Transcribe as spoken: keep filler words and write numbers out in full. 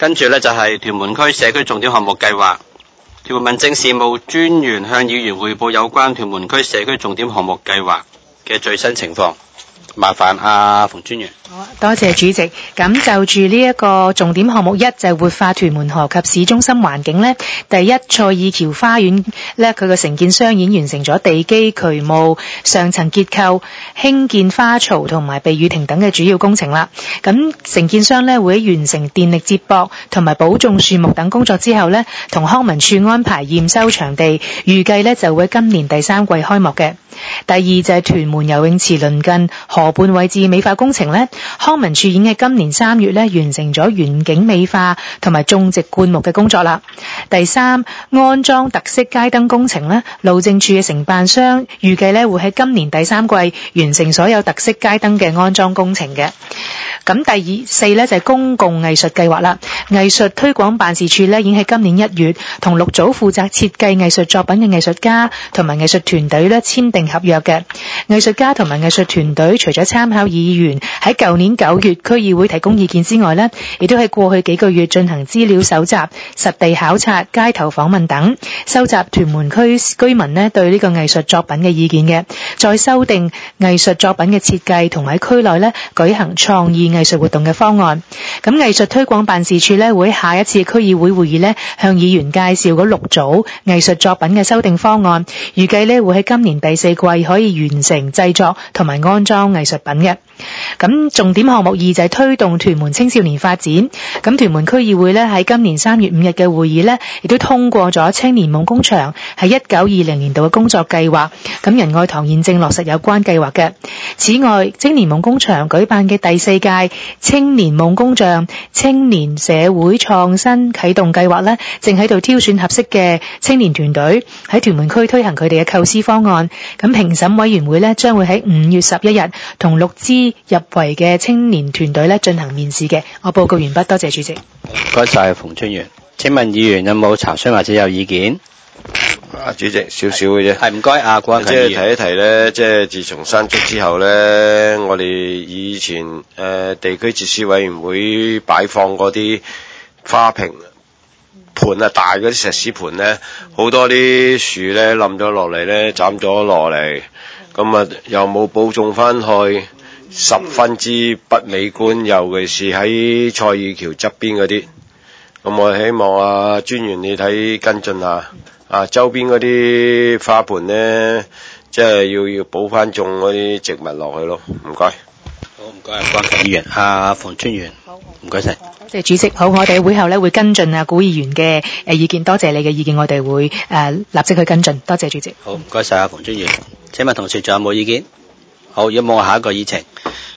跟住呢，就係屯門區社區重點項目計劃。屯門民政事務專員向議員匯報有關屯門區社區重點項目計劃嘅最新情況。麻煩阿馮專員。 好啊，多謝主席。咁就住呢一個重點項目一，就係活化屯門河及市中心環境呢。第一，賽爾橋花園呢，佢個承建商已經完成咗地基、渠務、上層結構、興建花槽同埋避雨亭等嘅主要工程啦。咁承建商呢，會喺完成電力接駁同埋保種樹木等工作之後呢，同康文署安排驗收場地，預計呢就會今年第三季開幕嘅。第二就係屯門游泳池鄰近河畔位置美化工程呢，康文署已經喺今年三月呢完成咗園景美化同埋種植灌木嘅工作啦。第三，安裝特色街燈工程呢，路政署嘅承辦商預計呢會喺今年第三季完成所有特色街燈嘅安裝工程嘅。咁第二四呢就係公共藝術計劃啦，藝術推廣辦事處呢已經喺今年一月同六組負責設計藝術作品嘅藝術家同埋藝術團隊呢簽訂合約嘅。藝術家同埋藝術團隊除咗參考議員喺舊年九月區議會提供意見之外呢，亦都喺過去幾個月進行資料搜集、實地考察、街頭訪問等，收集屯門區居民呢對呢個藝術作品嘅意見嘅，再修訂藝術作品嘅設計同埋喺區內呢舉行創意藝術活動嘅方案。咁藝術推廣辦事處呢會喺下一次區議會會議呢向議員介紹嗰六組藝術作品嘅修訂方案，預計呢會喺今年第四季可以完成製作同埋安裝藝術品嘅。咁重點項目二就係推動屯門青少年發展。咁屯門區議會呢喺今年三月五日嘅會議呢亦都通過咗青年夢工場喺一九二零年度嘅工作計劃。咁仁愛堂現正落實有關計劃嘅。此外，青年夢工場舉辦嘅第四屆青年夢工場青年社會創新啟動計劃呢，正喺度挑選合適嘅青年團隊喺屯門區推行佢哋嘅構思方案。咁評審委員會呢將會喺五月十一日同六支入圍嘅青年團隊呢進行面試嘅。我報告完畢，多謝主席。 唔該晒馮專員。請問議員有冇查詢或者有意見？ 啊，主席，少少嘅啫。 係唔該，阿關即係提一提咧，即係自從山竹之後咧，我哋以前誒、呃、地區設施委員會擺放嗰啲花瓶盤啊，大嗰啲石屎盤咧，好多啲樹咧冧咗落嚟咧，斬咗落嚟，咁啊又冇保種翻去，十分之不美觀，尤其是喺賽爾橋側邊嗰啲。咁我希望啊專員你睇跟進下。啊，周邊嗰啲花盆咧，即係要要補翻種嗰啲植物落去咯。唔該。 好，唔該，關議員，阿馮專員，唔該晒。 多謝主席。好，我哋會後咧會跟進啊古議員嘅誒意見，多謝你嘅意見，我哋會誒、呃、立即去跟進。多謝主席。 好，唔該晒，阿馮專員。請問同事仲有冇意見？好，如果冇，下一個議程。